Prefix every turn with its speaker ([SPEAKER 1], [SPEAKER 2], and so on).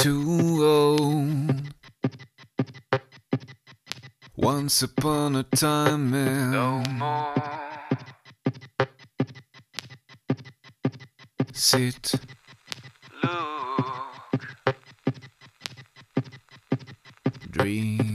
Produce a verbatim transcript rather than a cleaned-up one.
[SPEAKER 1] too old. Once upon a time and no more. Sit, look, dream.